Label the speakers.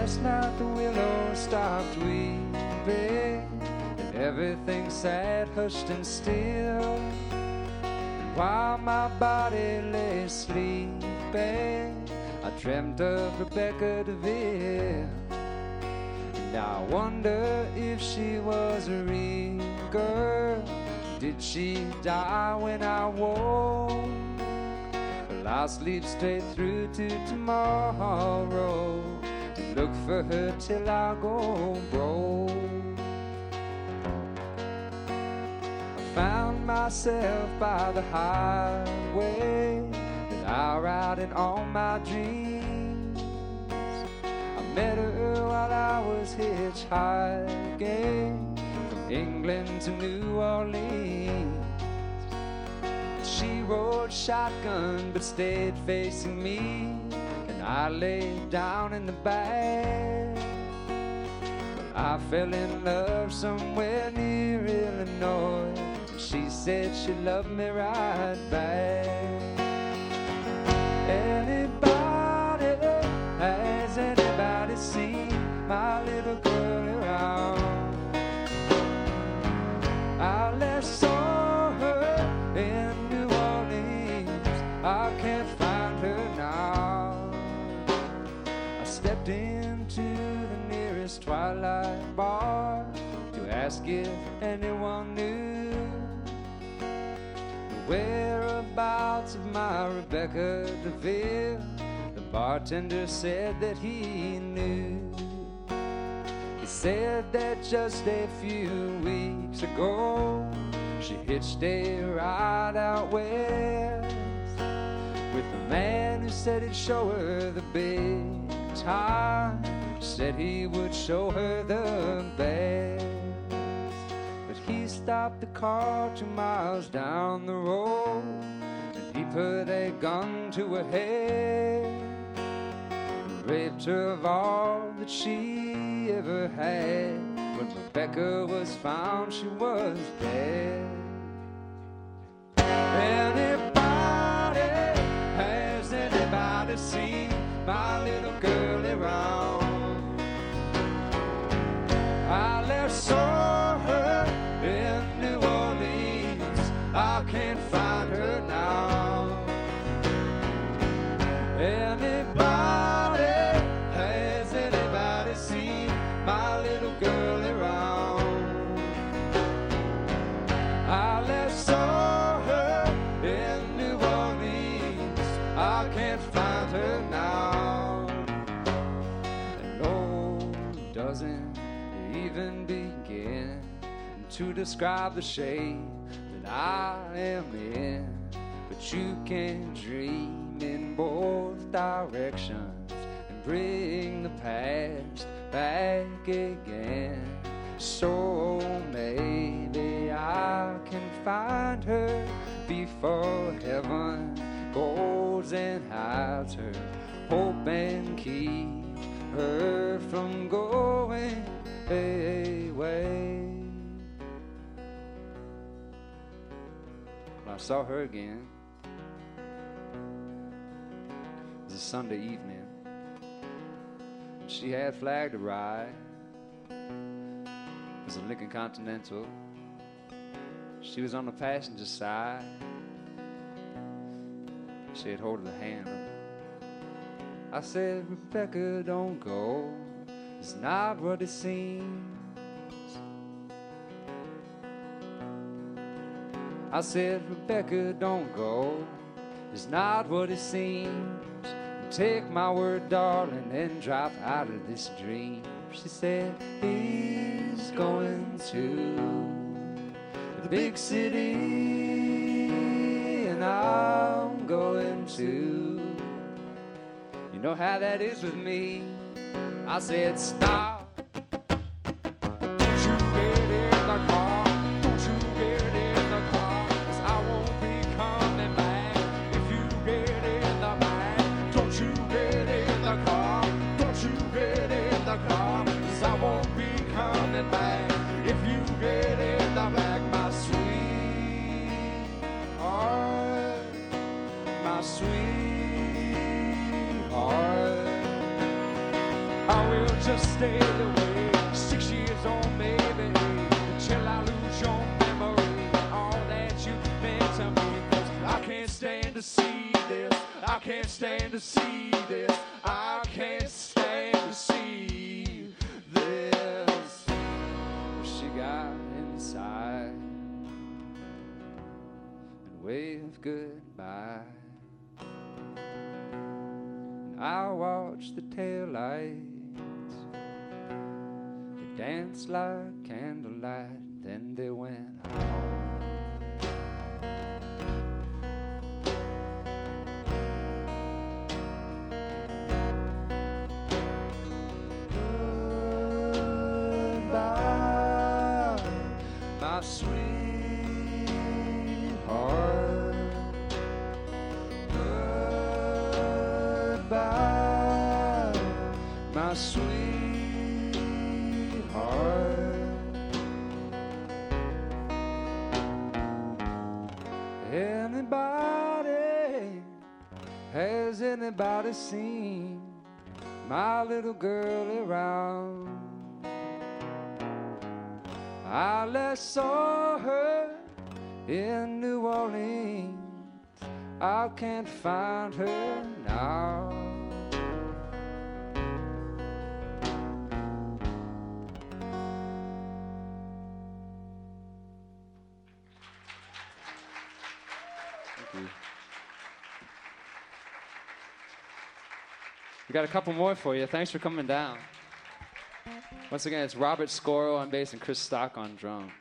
Speaker 1: last night the willow stopped weeping, and everything sat hushed and still. And while my body lay sleeping, I dreamt of Rebecca DeVille. And I wonder if she was a real girl. Did she die when I woke? Well, I'll sleep straight through to tomorrow and look for her till I go broke. I found myself by the highway that I ride in all my dreams. I met her while I was hitchhiking from England to New Orleans. She rode shotgun but stayed facing me, and I laid down in the back. Well, I fell in love somewhere near Illinois, and she said she loved me right back. Anybody, has anybody seen my little girl around? I last saw her in New Orleans, I can't find her now. I stepped into the nearest twilight bar to ask if anyone knew the whereabouts of my Rebecca DeVille. The bartender said that he knew. He said that just a few weeks ago she hitched a ride out west with a man who said he'd show her the big time. Said he would show her the best. But he stopped the car 2 miles down the road, and he put a gun to her head and raped her of all that she ever had. When Rebecca was found, she was dead. Anybody, has anybody seen my little girl around? I last saw her in New Orleans, I can't find her now. Anybody, has anybody seen my little girl around? I last saw her in New Orleans, I can't find her now. And no, it doesn't even begin to describe the shape that I am in. But you can dream in both directions and bring the past back again. So maybe I can find her before heaven goes and hides her, hope and keep her from going away. When I saw her again, it was a Sunday evening. She had flagged a ride. It was a Lincoln Continental. She was on the passenger side. She had hold of the handle. I said, Rebecca, don't go. It's not what it seems. I said, Rebecca, don't go. It's not what it seems. Take my word, darling, and drop out of this dream. She said, he's going to the big city, and I'm going to. You know how that is with me. I said, stop. Don't you get in the car. Don't you get in the car, 'cause I won't be coming back if you get in the back. Don't you get in the car. Don't you get in the car, 'cause I won't be coming back if you get in the back. My sweetheart, my sweetheart, I will just stay away. 6 years on, maybe, until I lose your memory. All that you meant to me, 'cause I can't stand to see this. I can't stand to see this. I can't stand to see this. She got inside and waved goodbye. And I watched the taillights. They danced like candlelight, then they went home. My sweetheart, goodbye, my sweetheart. Anybody, has anybody seen my little girl around? I last saw her in New Orleans. I can't find her now. Thank you. We got a couple more for you. Thanks for coming down. Once again, it's Robert Scoro on bass and Chris Stock on drums.